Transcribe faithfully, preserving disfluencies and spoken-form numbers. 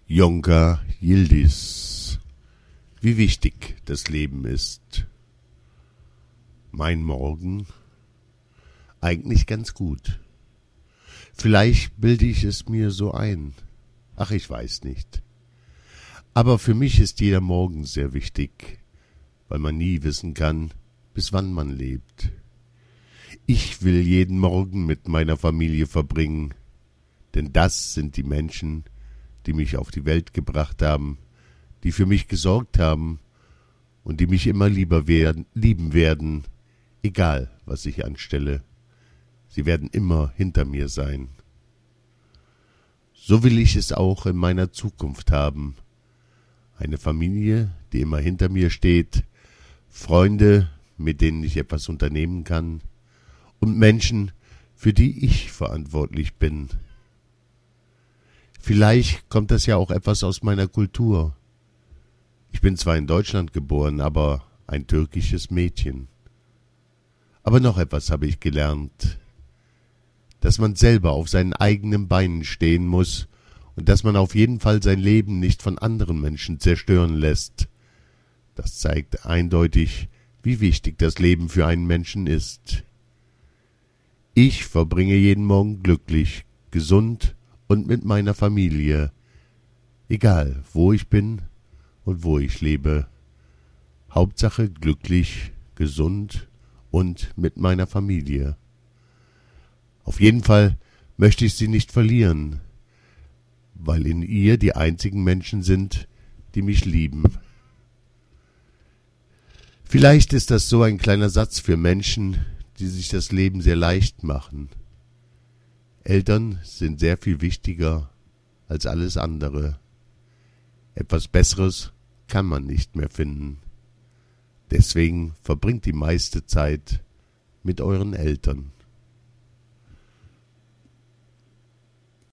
Yonca Yildiz. Wie wichtig das Leben ist. Mein Morgen? Eigentlich ganz gut. Vielleicht bilde ich es mir so ein. Ach, ich weiß nicht. Aber für mich ist jeder Morgen sehr wichtig, weil man nie wissen kann, bis wann man lebt. Ich will jeden Morgen mit meiner Familie verbringen, denn das sind die Menschen, die mich auf die Welt gebracht haben, die für mich gesorgt haben und die mich immer lieber werden, lieben werden, egal was ich anstelle. Sie werden immer hinter mir sein. So will ich es auch in meiner Zukunft haben. Eine Familie, die immer hinter mir steht, Freunde, mit denen ich etwas unternehmen kann, und Menschen, für die ich verantwortlich bin. Vielleicht kommt das ja auch etwas aus meiner Kultur. Ich bin zwar in Deutschland geboren, aber ein türkisches Mädchen. Aber noch etwas habe ich gelernt, dass man selber auf seinen eigenen Beinen stehen muss und dass man auf jeden Fall sein Leben nicht von anderen Menschen zerstören lässt. Das zeigt eindeutig, wie wichtig das Leben für einen Menschen ist. Ich verbringe jeden Morgen glücklich, gesund und mit meiner Familie, egal wo ich bin und wo ich lebe. Hauptsache glücklich, gesund und mit meiner Familie. Auf jeden Fall möchte ich sie nicht verlieren, weil in ihr die einzigen Menschen sind, die mich lieben. Vielleicht ist das so ein kleiner Satz für Menschen, die sich das Leben sehr leicht machen. Eltern sind sehr viel wichtiger als alles andere. Etwas Besseres kann man nicht mehr finden. Deswegen verbringt die meiste Zeit mit euren Eltern.